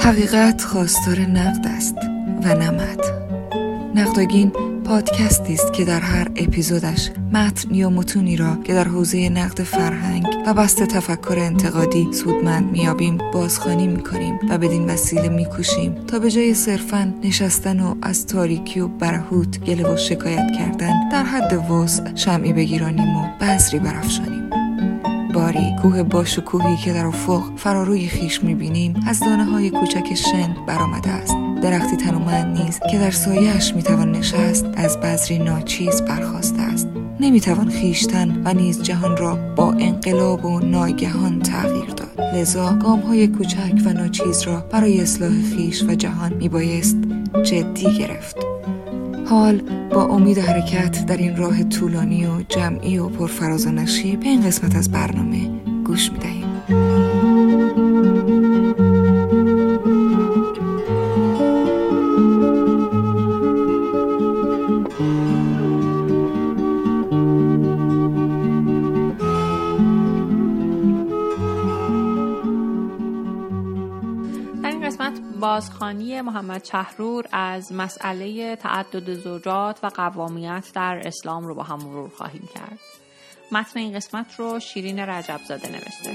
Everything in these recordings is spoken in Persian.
حقیقت خواستار نقد است و نه متن. نقدگین پادکستی است که در هر اپیزودش متن یا متونی را که در حوزه نقد فرهنگ و بست تفکر انتقادی سودمند میابیم بازخوانی میکنیم و بدین وسیله میکوشیم تا به جای صرفاً نشستن و از تاریکی و برهوت گله و شکایت کردن در حد وسع شمعی بگیرانیم و بذری برافشانیم. باری کوه باشکوهی که در افق فراروی خویش میبینیم از دانه‌های کوچک شن برآمده است. درختی تنومند نیز که در سایه‌اش میتوان نشست از بذری ناچیز برخاسته است. نمیتوان خویشتن و نیز جهان را با انقلاب و ناگهان تغییر داد. لذا گام‌های کوچک و ناچیز را برای اصلاح خویش و جهان میبایست جدی گرفت. حال با امید حرکت در این راه طولانی و جمعی و پرفراز و نشیب به این قسمت از برنامه گوش می‌دهیم. بازخوانی محمد شحرور از مسئله تعدد زوجات و قوامیت در اسلام رو با هم مرور خواهیم کرد. متن این قسمت رو شیرین رجبزاده نوشته.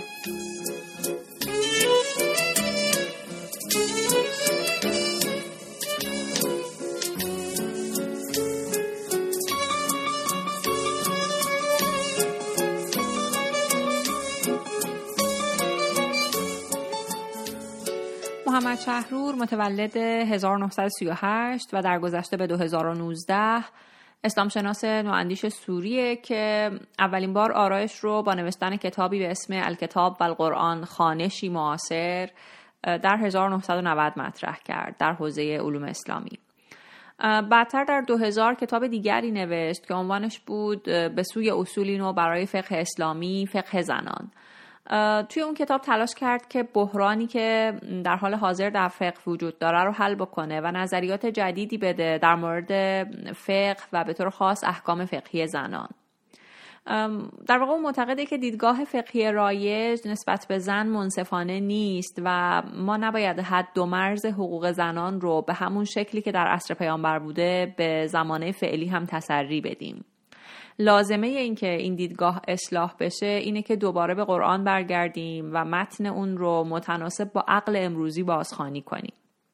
محمد شحرور متولد 1938 و در گذشته به 2019 اسلام شناس نواندیش سوریه که اولین بار آرایش رو با نوشتن کتابی به اسم الکتاب و القرآن خوانشی معاصر در 1990 مطرح کرد در حوزه علوم اسلامی. بعدتر در 2000 کتاب دیگری نوشت که عنوانش بود به سوی اصولی نو برای فقه اسلامی، فقه زنان. توی اون کتاب تلاش کرد که بحرانی که در حال حاضر در فقه وجود داره رو حل بکنه و نظریات جدیدی بده در مورد فقه و به طور خاص احکام فقهی زنان. در واقع اون معتقده که دیدگاه فقهی رایج نسبت به زن منصفانه نیست و ما نباید حد و مرز حقوق زنان رو به همون شکلی که در عصر پیامبر بوده به زمانه فعلی هم تسری بدیم. لازمه این که این دیدگاه اصلاح بشه اینه که دوباره به قرآن برگردیم و متن اون رو متناسب با عقل امروزی بازخوانی کنیم.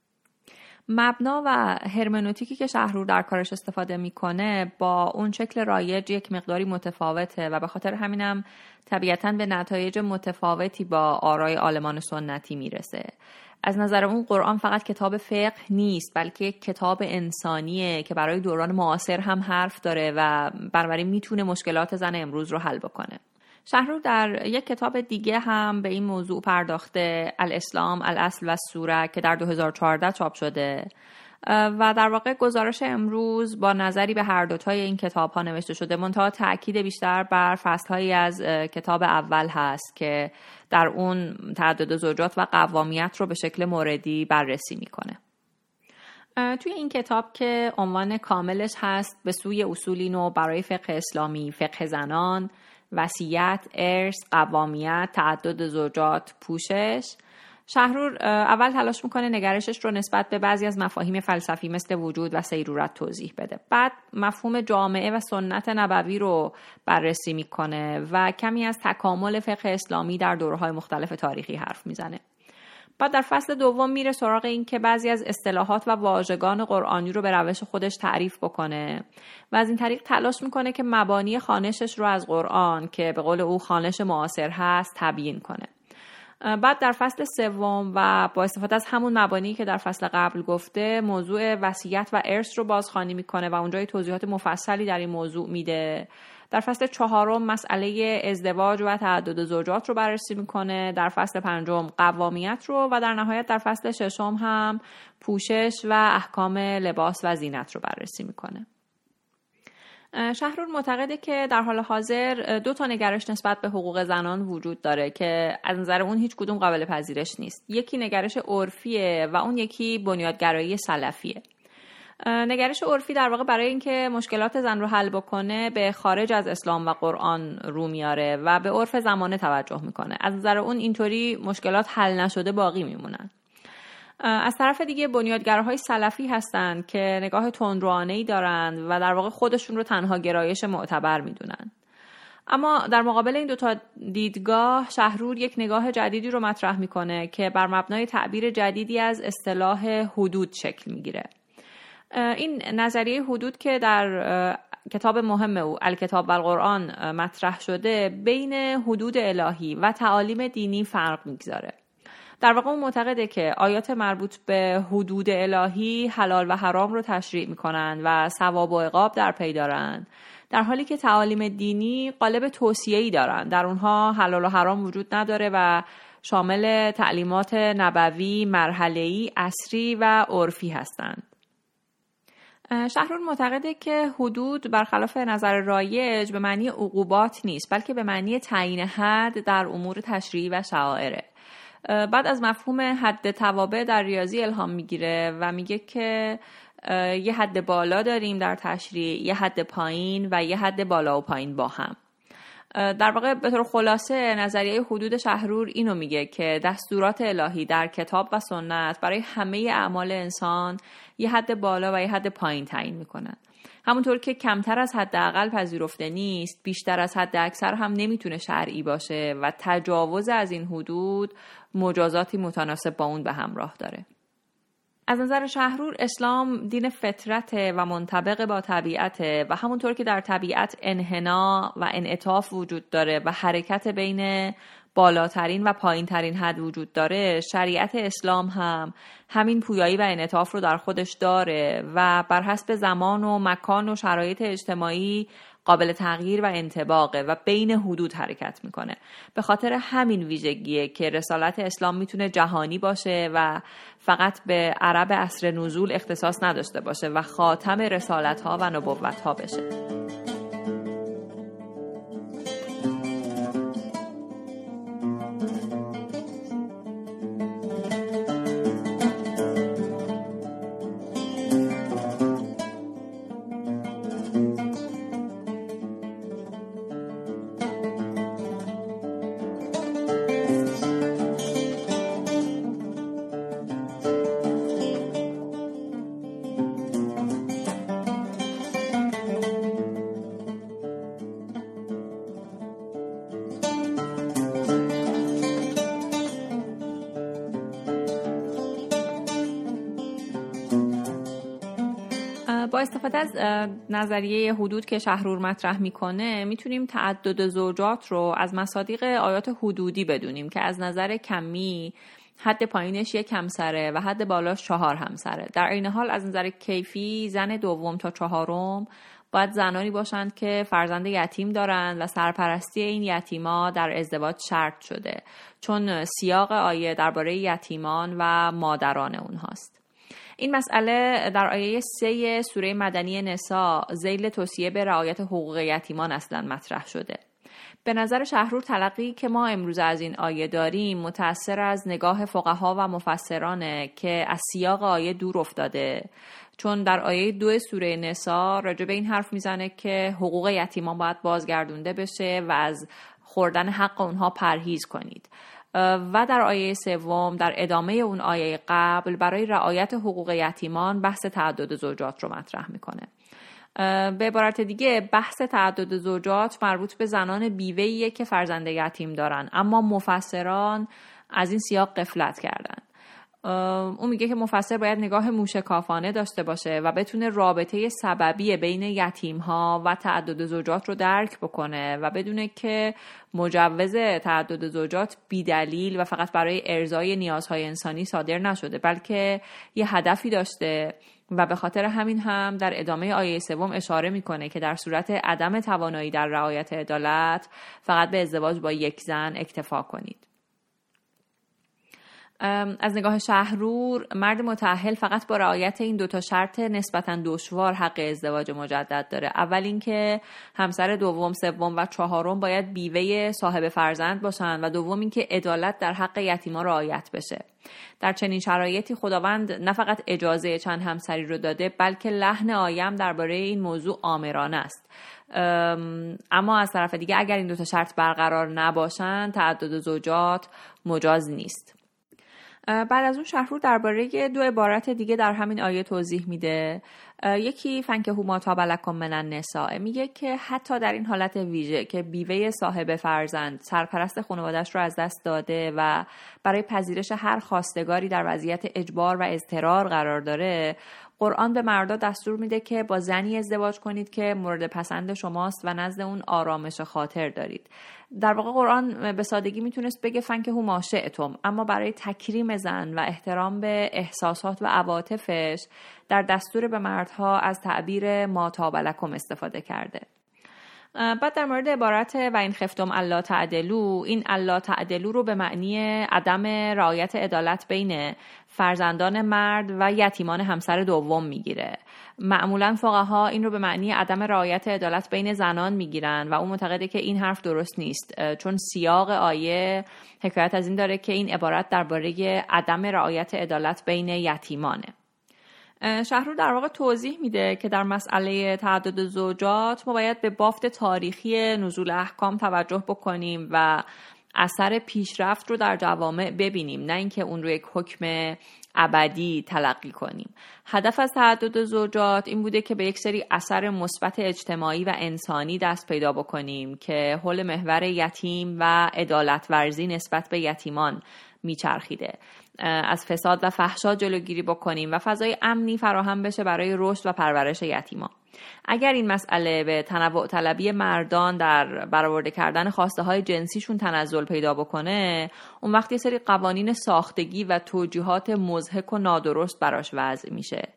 مبنا و هرمنوتیکی که شحرور در کارش استفاده میکنه با اون شکل رایج یک مقداری متفاوته و به خاطر همینم طبیعتاً به نتایج متفاوتی با آرای عالمان سنتی میرسه. از نظر اون قرآن فقط کتاب فقه نیست بلکه یک کتاب انسانیه که برای دوران معاصر هم حرف داره و بنابراین میتونه مشکلات زن امروز رو حل بکنه. شحرور در یک کتاب دیگه هم به این موضوع پرداخته، الاسلام، الاصل و الصوره که در 2014 چاپ شده و در واقع گزارش امروز با نظری به هر دوتای این کتاب ها نوشته شده، منتها تأکید بیشتر بر فصلهایی از کتاب اول هست که در اون تعدد زوجات و قوامیت رو به شکل موردی بررسی میکنه. توی این کتاب که عنوان کاملش هست به سوی اصولی نو برای فقه اسلامی، فقه زنان، وصیت، ارث، قوامیت، تعدد زوجات، پوشش، شحرور اول تلاش میکنه نگرشش رو نسبت به بعضی از مفاهیم فلسفی مثل وجود و سیرورت توضیح بده. بعد مفهوم جامعه و سنت نبوی رو بررسی میکنه و کمی از تکامل فقه اسلامی در دوره‌های مختلف تاریخی حرف میزنه. بعد در فصل دوم میره سراغ این که بعضی از اصطلاحات و واژگان قرآنی رو به روش خودش تعریف بکنه و از این طریق تلاش میکنه که مبانی خوانشش رو از قرآن که به قول او خوانش معاصر هست تبیین کنه. بعد در فصل سوم و با استفاده از همون مبانی که در فصل قبل گفته موضوع وصیت و ارث رو بازخوانی میکنه و اونجای توضیحات مفصلی در این موضوع میده. در فصل چهارم مسئله ازدواج و تعدد زوجات رو بررسی میکنه، در فصل پنجم قوامیت رو و در نهایت در فصل ششم هم پوشش و احکام لباس و زینت رو بررسی میکنه. شحرور معتقده که در حال حاضر دو تا نگرش نسبت به حقوق زنان وجود داره که از نظر اون هیچ کدوم قابل پذیرش نیست. یکی نگرش عرفیه و اون یکی بنیادگرایی سلفیه. نگرش عرفی در واقع برای اینکه مشکلات زن رو حل بکنه به خارج از اسلام و قرآن رو میاره و به عرف زمانه توجه میکنه. از نظر اون اینطوری مشکلات حل نشده باقی میمونن. از طرف دیگه بنیادگراهای سلفی هستن که نگاه تندروانه‌ای دارن و در واقع خودشون رو تنها گرایش معتبر میدونن. اما در مقابل این دوتا دیدگاه شهرور یک نگاه جدیدی رو مطرح میکنه که بر مبنای تعبیر جدیدی از اصطلاح حدود شکل میگیره. این نظریه حدود که در کتاب مهم او الکتاب و القرآن مطرح شده بین حدود الهی و تعالیم دینی فرق میگذاره. در واقع اون معتقده که آیات مربوط به حدود الهی حلال و حرام رو تشریع میکنن و ثواب و عقاب در پی دارن، در حالی که تعالیم دینی قالب توصیه‌ای دارن. در اونها حلال و حرام وجود نداره و شامل تعلیمات نبوی، مرحله‌ای، عصری و عرفی هستند. شهرور معتقده که حدود برخلاف نظر رایج به معنی عقوبات نیست، بلکه به معنی تعیین حد در امور تشریعی و شعائره. بعد از مفهوم حد توابع در ریاضی الهام میگیره و میگه که یه حد بالا داریم در تشریع، یه حد پایین و یه حد بالا و پایین با هم. در واقع به طور خلاصه نظریه حدود شهرور اینو میگه که دستورات الهی در کتاب و سنت برای همه اعمال انسان یه حد بالا و یه حد پایین تعیین میکنن. همونطور که کمتر از حد اقل پذیرفته نیست، بیشتر از حد اکثر هم نمیتونه شرعی باشه و تجاوز از این حدود مجازاتی متناسب با اون به همراه داره. از نظر شهرور اسلام دین فطرته و منطبق با طبیعته و همونطور که در طبیعت انحناء و انعطاف وجود داره و حرکت بین بالاترین و پایینترین حد وجود داره، شریعت اسلام هم همین پویایی و انعطاف رو در خودش داره و بر حسب زمان و مکان و شرایط اجتماعی قابل تغییر و انطباقه و بین حدود حرکت میکنه. به خاطر همین ویژگیه که رسالت اسلام میتونه جهانی باشه و فقط به عرب عصر نزول اختصاص نداشته باشه و خاتم رسالت ها و نبوت ها بشه. با استفاده از نظریه حدود که شهرور مطرح میکنه میتونیم تعدد زوجات رو از مصادیق آیات حدودی بدونیم که از نظر کمی حد پایینش 1 همسره و حد بالاش 4 همسره. در این حال از نظر کیفی زن دوم تا 4 باید زنانی باشند که فرزند یتیم دارند و سرپرستی این یتیما در ازدواج شرط شده، چون سیاق آیه درباره یتیمان و مادران اونهاست. این مسئله در آیه 3 سوره مدنی نساء ذیل توصیه به رعایت حقوق یتیمان اصلا مطرح شده. به نظر شهرور تلقی که ما امروز از این آیه داریم متأثر از نگاه فقها و مفسرانه که از سیاق آیه دور افتاده، چون در آیه 2 سوره نساء راجع به این حرف میزنه که حقوق یتیمان باید بازگردونده بشه و از خوردن حق اونها پرهیز کنید. و در آیه 3 در ادامه اون آیه قبل برای رعایت حقوق یتیمان بحث تعدد زوجات رو مطرح میکنه. به عبارت دیگه بحث تعدد زوجات مربوط به زنان بیوه‌ایه که فرزند یتیم دارن، اما مفسران از این سیاق غفلت کردن. اون میگه که مفسر باید نگاه موشکافانه داشته باشه و بتونه رابطه سببی بین یتیم‌ها و تعدد زوجات رو درک بکنه و بدونه که مجوز تعدد زوجات بی‌دلیل و فقط برای ارضای نیازهای انسانی صادر نشده، بلکه یه هدفی داشته و به خاطر همین هم در ادامه آیه 3 اشاره میکنه که در صورت عدم توانایی در رعایت عدالت فقط به ازدواج با 1 زن اکتفا کنید. از نگاه شهرور مرد متأهل فقط با رعایت این 2 شرط نسبتاً دشوار حق ازدواج مجدد داره. اول اینکه همسر دوم، سوم و 4 باید بیوه صاحب فرزند باشن و دوم اینکه عدالت در حق یتیما رعایت بشه. در چنین شرایطی خداوند نه فقط اجازه چند همسری رو داده، بلکه لحن آیه درباره این موضوع آمرانه است. اما از طرف دیگه اگر این 2 شرط برقرار نباشن تعدد زوجات مجاز نیست. بعد از اون شهرور درباره 2 عبارت دیگه در همین آیه توضیح میده. یکی فنکحوا ما طاب لکم من النساء، میگه که حتی در این حالت ویژه که بیوه صاحب فرزند سرپرست خانواده‌اش رو از دست داده و برای پذیرش هر خواستگاری در وضعیت اجبار و اضطرار قرار داره، قرآن به مردا دستور میده که با زنی ازدواج کنید که مورد پسند شماست و نزد اون آرامش خاطر دارید. در واقع قرآن به سادگی میتونست بگه فنکحوا ما شئتم، اما برای تکریم زن و احترام به احساسات و عواطفش در دستور به مردها از تعبیر ما طاب لکم استفاده کرده. بعد در مورد عبارت و این خفتم الا تعدلوا، این الا تعدلوا رو به معنی عدم رعایت عدالت بین فرزندان مرد و یتیمان همسر دوم میگیره. معمولا فقها این رو به معنی عدم رعایت عدالت بین زنان میگیرن و اون معتقده که این حرف درست نیست، چون سیاق آیه حکایت از این داره که این عبارت درباره عدم رعایت عدالت بین یتیمانه. شهرور در واقع توضیح میده که در مسئله تعدد زوجات ما باید به بافت تاریخی نزول احکام توجه بکنیم و اثر پیشرفت رو در جوامع ببینیم، نه اینکه اون رو یک حکم ابدی تلقی کنیم. هدف از تعدد زوجات این بوده که به یک سری اثر مثبت اجتماعی و انسانی دست پیدا بکنیم که حول محور یتیم و عدالت ورزی نسبت به یتیمان میچرخیده، از فساد و فحشا جلوگیری بکنیم و فضای امنی فراهم بشه برای رشد و پرورش یتیمان. اگر این مسئله به تنوع طلبی مردان در برآورده کردن خواسته های جنسیشون تنزل پیدا بکنه، اون وقت یه سری قوانین ساختگی و توجیهات مضحک و نادرست براش وضع میشه.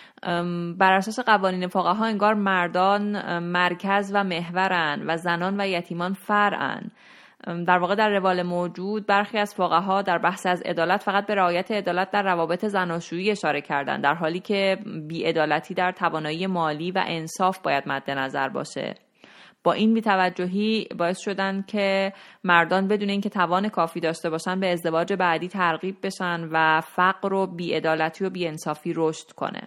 بر اساس قوانین فقها انگار مردان مرکز و محورن و زنان و یتیمان فرعن. در واقع در روال موجود برخی از فقها در بحث از عدالت فقط به رعایت عدالت در روابط زناشویی اشاره کردند، در حالی که بی‌عدالتی در توانایی مالی و انصاف باید مد نظر باشه. با این بی‌توجهی باعث شدن که مردان بدون اینکه توان کافی داشته باشن به ازدواج بعدی ترغیب بشن و فقر و بی‌عدالتی و بی‌انصافی رشد کنه.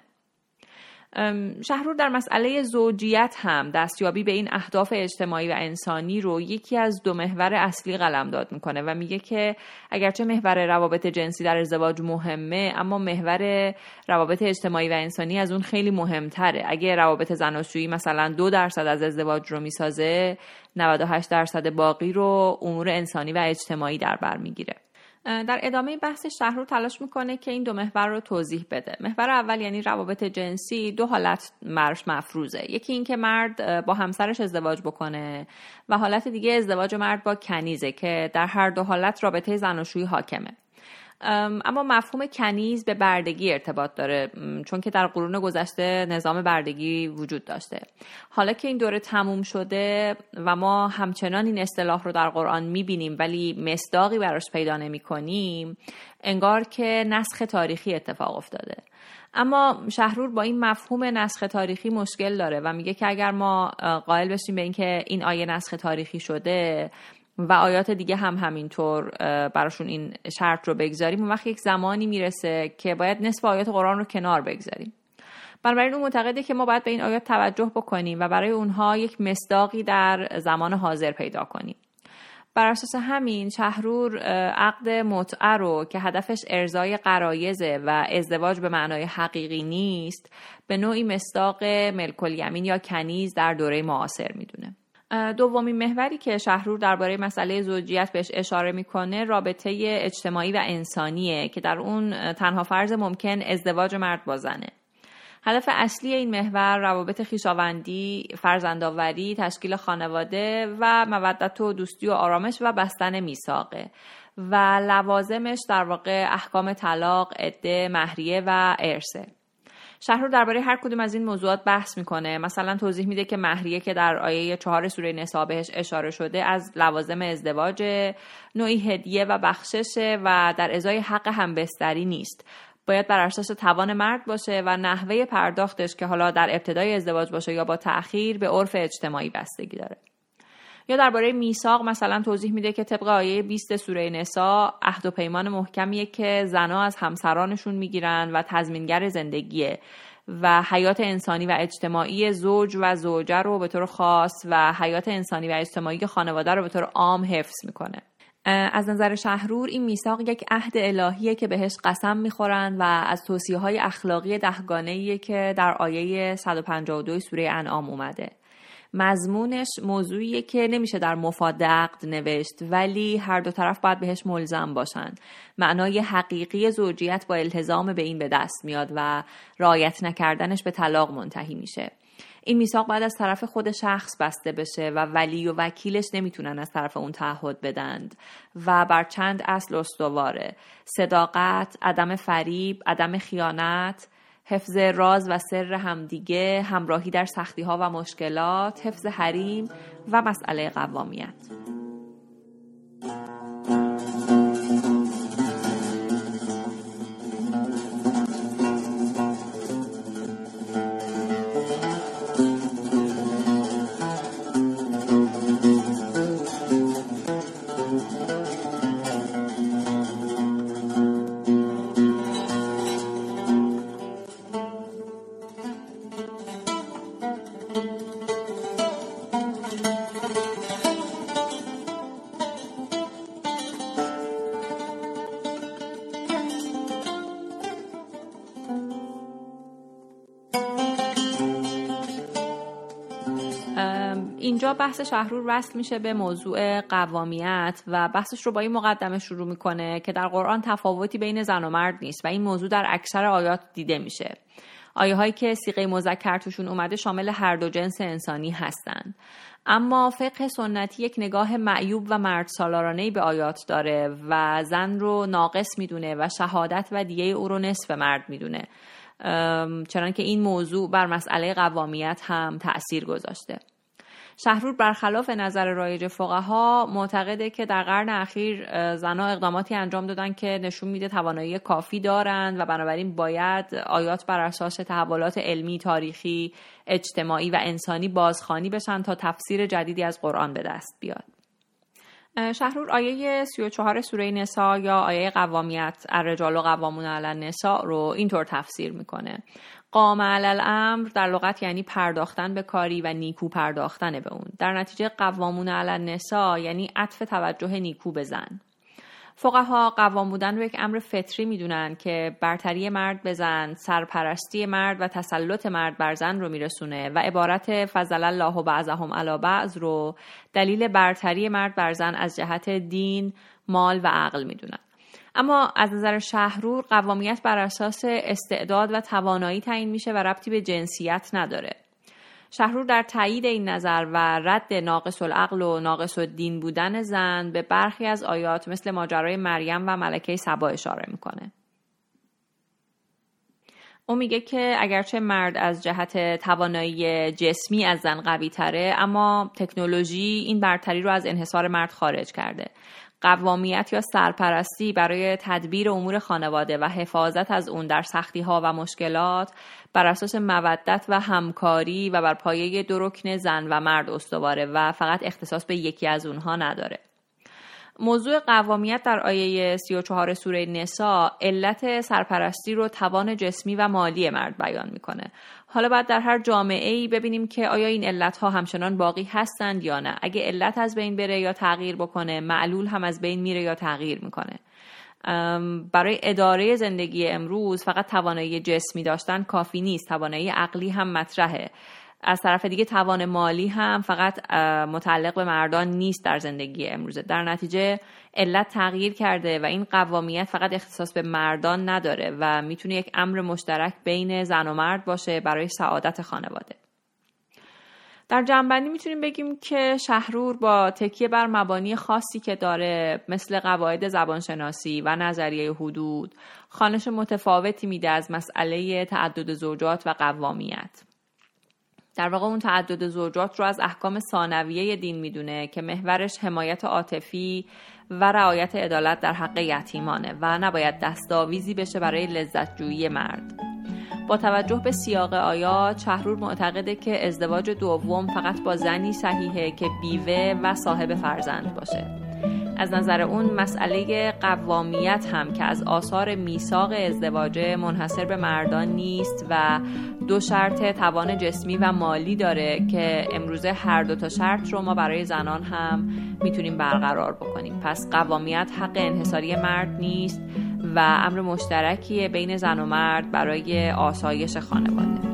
شهرور در مسئله زوجیت هم دستیابی به این اهداف اجتماعی و انسانی رو یکی از 2 محور اصلی قلمداد میکنه و میگه که اگرچه محور روابط جنسی در ازدواج مهمه، اما محور روابط اجتماعی و انسانی از اون خیلی مهمتره. اگه روابط زناشویی مثلا 2% از ازدواج رو میسازه، 98% باقی رو امور انسانی و اجتماعی در بر میگیره. در ادامه بحث شهرور تلاش میکنه که این 2 محور رو توضیح بده. محور اول یعنی روابط جنسی 2 حالت مرش مفروضه. یکی این که مرد با همسرش ازدواج بکنه و حالت دیگه ازدواج مرد با کنیزه که در هر 2 حالت رابطه زناشویی حاکمه. اما مفهوم کنیز به بردگی ارتباط داره، چون که در قرون گذشته نظام بردگی وجود داشته. حالا که این دوره تموم شده و ما همچنان این اصطلاح رو در قرآن میبینیم ولی مصداقی براش پیدا نمی کنیم، انگار که نسخ تاریخی اتفاق افتاده. اما شهرور با این مفهوم نسخ تاریخی مشکل داره و میگه که اگر ما قائل بشیم به این که این آیه نسخ تاریخی شده و آیات دیگه هم همینطور براشون این شرط رو بگذاریم، اون وقت یک زمانی میرسه که باید نصف آیات قرآن رو کنار بگذاریم. بنابراین اون معتقده که ما باید به این آیات توجه بکنیم و برای اونها یک مصداقی در زمان حاضر پیدا کنیم. بر اساس همین شهرور عقد متعه رو که هدفش ارضای غرایزه و ازدواج به معنای حقیقی نیست، به نوعی مصداق ملک الیمین یا کنیز در دوره معاصر میدونه. دومین محوری که شهرور درباره مسئله زوجیت بهش اشاره میکنه رابطه اجتماعی و انسانیه که در اون تنها فرض ممکن ازدواج مرد با زنه. هدف اصلی این محور روابط خویشاوندی، فرزندآوری، تشکیل خانواده و مودت و دوستی و آرامش و بستن میثاقه و لوازمش در واقع احکام طلاق، عده، مهریه و ارثه. شهرور درباره هر کدوم از این موضوعات بحث میکنه. مثلا توضیح میده که مهریه که در آیه 4 سوره نساء بهش اشاره شده از لوازم ازدواج، نوعی هدیه و بخششه و در ازای حق همبستری نیست. باید بر اساس توان مرد باشه و نحوه پرداختش که حالا در ابتدای ازدواج باشه یا با تأخیر به عرف اجتماعی بستگی داره. یا درباره میثاق مثلا توضیح میده که طبق آیه 20 سوره نساء عهد و پیمان محکمیه که زنها از همسرانشون میگیرن و تضمینگر زندگیه و حیات انسانی و اجتماعی زوج و زوجه رو به طور خاص و حیات انسانی و اجتماعی خانواده رو به طور عام حفظ میکنه. از نظر شهرور این میثاق یک عهد الهیه که بهش قسم میخورن و از توصیه‌های اخلاقی دهگانه‌ایه که در آیه 152 سوره انعام اومده. مضمونش موضوعیه که نمیشه در مفاد عقد نوشت، ولی هر دو طرف باید بهش ملزم باشن. معنای حقیقی زوجیت با التزام به این به دست میاد و رعایت نکردنش به طلاق منتهی میشه. این میثاق باید از طرف خود شخص بسته بشه و ولی و وکیلش نمیتونن از طرف اون تعهد بدند و بر چند اصل استواره: صداقت، عدم فریب، عدم خیانت، حفظ راز و سر همدیگه، همراهی در سختی‌ها و مشکلات، حفظ حریم و مسئله قوامیت. اینجا بحث شهرور وصل میشه به موضوع قوامیت و بحثش رو با این مقدمه شروع میکنه که در قرآن تفاوتی بین زن و مرد نیست و این موضوع در اکثر آیات دیده میشه. آیه هایی که صیغه مذکر توشون اومده شامل هر دو جنس انسانی هستن. اما فقه سنتی یک نگاه معیوب و مرد سالارانه‌ای به آیات داره و زن رو ناقص میدونه و شهادت و دیه او رو نصف مرد میدونه، چنانکه این موضوع بر مسئله قوامیت هم تأثیر گذاشته. شهرور برخلاف نظر رایج فقها معتقده که در قرن اخیر زنها اقداماتی انجام دادن که نشون میده توانایی کافی دارند و بنابراین باید آیات بر اساس تحولات علمی، تاریخی، اجتماعی و انسانی بازخوانی بشن تا تفسیر جدیدی از قرآن به دست بیاد. شهرور آیه 34 سوره نساء یا آیه قوامیت الرجال قوامون علی النساء رو اینطور تفسیر میکنه: قام علی الامر در لغت یعنی پرداختن به کاری و نیکو پرداختن به اون. در نتیجه قوامون علی النساء یعنی عطف توجه نیکو به زن. فقها قوام بودن رو یک امر فطری میدونن که برتری مرد به زن، سرپرستی مرد و تسلط مرد بر زن رو میرسونه و عبارت فضل الله بعضهم علی بعض رو دلیل برتری مرد بر زن از جهت دین، مال و عقل میدونن. اما از نظر شهرور قوامیت بر اساس استعداد و توانایی تعیین میشه و ربطی به جنسیت نداره. شهرور در تایید این نظر و رد ناقص العقل و ناقص الدین بودن زن به برخی از آیات مثل ماجرای مریم و ملکه سبا اشاره میکنه. اون میگه که اگرچه مرد از جهت توانایی جسمی از زن قوی تره، اما تکنولوژی این برتری رو از انحصار مرد خارج کرده. قوامیت یا سرپرستی برای تدبیر امور خانواده و حفاظت از اون در سختی‌ها و مشکلات بر اساس مودت و همکاری و بر پایه دو رکن زن و مرد استواره و فقط اختصاص به یکی از اونها نداره. موضوع قوامیت در آیه 34 سوره نساء علت سرپرستی رو توان جسمی و مالی مرد بیان میکنه. حالا باید در هر جامعه‌ای ببینیم که آیا این علت‌ها همچنان باقی هستند یا نه. اگه علت از بین بره یا تغییر بکنه، معلول هم از بین میره یا تغییر میکنه. برای اداره زندگی امروز فقط توانایی جسمی داشتن کافی نیست، توانایی عقلی هم مطرحه. از طرف دیگه توان مالی هم فقط متعلق به مردان نیست در زندگی امروزه. در نتیجه علت تغییر کرده و این قوامیت فقط اختصاص به مردان نداره و میتونه یک امر مشترک بین زن و مرد باشه برای سعادت خانواده. در جمع‌بندی میتونیم بگیم که شهرور با تکیه بر مبانی خاصی که داره مثل قواعد زبانشناسی و نظریه حدود خوانش متفاوتی میده از مسئله تعدد زوجات و قوامیت. در واقع اون تعدد زوجات رو از احکام ثانویه دین میدونه که محورش حمایت عاطفی و رعایت عدالت در حق یتیمانه و نباید دستاویزی بشه برای لذت جویی مرد. با توجه به سیاق آیات شهرور معتقده که ازدواج دوم فقط با زنی صحیحه که بیوه و صاحب فرزند باشه. از نظر اون مسئله قوامیت هم که از آثار میثاق ازدواج منحصر به مردان نیست و 2 شرط توان جسمی و مالی داره که امروزه هر 2 تا شرط رو ما برای زنان هم میتونیم برقرار بکنیم. پس قوامیت حق انحصاری مرد نیست و امر مشترکیه بین زن و مرد برای آسایش خانواده.